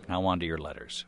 Now on to your letters.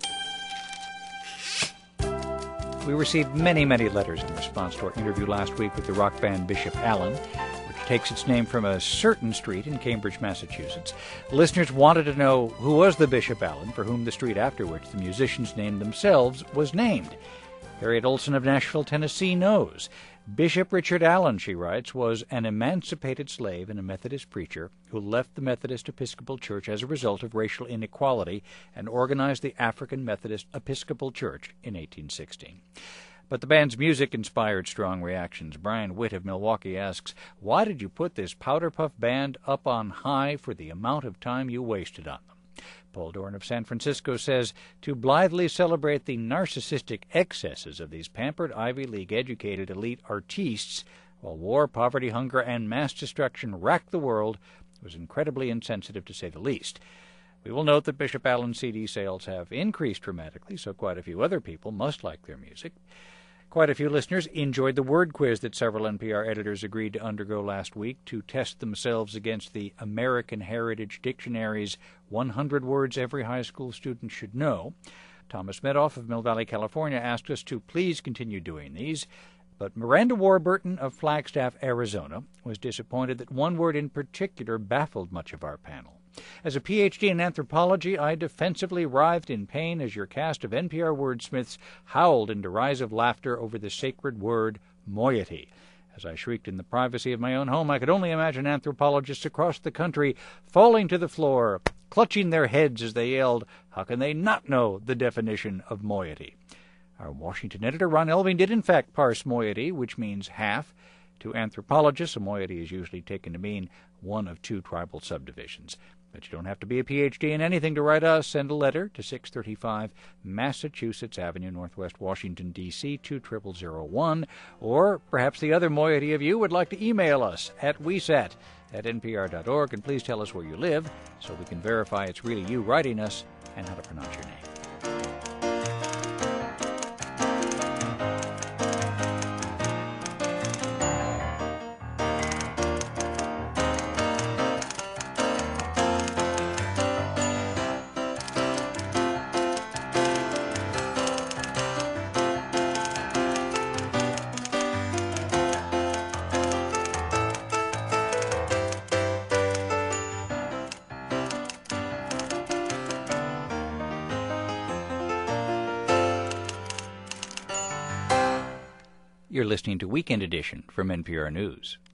We received many letters in response to our interview last week with the rock band Bishop Allen, which takes its name from a certain street in Cambridge, Massachusetts. Listeners wanted to know who was the Bishop Allen for whom the street after which the musicians named themselves was named. Harriet Olson of Nashville, Tennessee knows. Bishop Richard Allen, she writes, was an emancipated slave and a Methodist preacher who left the Methodist Episcopal Church as a result of racial inequality and organized the African Methodist Episcopal Church in 1816. But the band's music inspired strong reactions. Brian Witt of Milwaukee asks, "Why did you put this powder puff band up on high for the amount of time you wasted on them?" Paul Dorn of San Francisco says, "To blithely celebrate the narcissistic excesses of these pampered Ivy League-educated elite artistes while war, poverty, hunger, and mass destruction racked the world was incredibly insensitive, to say the least." We will note that Bishop Allen's CD sales have increased dramatically, so quite a few other people must like their music. Quite a few listeners enjoyed the word quiz that several NPR editors agreed to undergo last week to test themselves against the American Heritage Dictionary's 100 words every high school student should know. Thomas Medoff of Mill Valley, California, asked us to please continue doing these, but Miranda Warburton of Flagstaff, Arizona, was disappointed that one word in particular baffled much of our panel. As a Ph.D. in anthropology, I defensively writhed in pain as your cast of NPR wordsmiths howled in derisive laughter over the sacred word moiety. As I shrieked in the privacy of my own home, I could only imagine anthropologists across the country falling to the floor, clutching their heads as they yelled, "How can they not know the definition of moiety?" Our Washington editor, Ron Elving, did in fact parse moiety, which means half. To anthropologists, a moiety is usually taken to mean one of two tribal subdivisions. But you don't have to be a Ph.D. in anything to write us. Send a letter to 635 Massachusetts Avenue, Northwest Washington, D.C., 20001. Or perhaps the other moiety of you would like to email us at wesat@npr.org. And please tell us where you live so we can verify it's really you writing us and how to pronounce your name. You're listening to Weekend Edition from NPR News.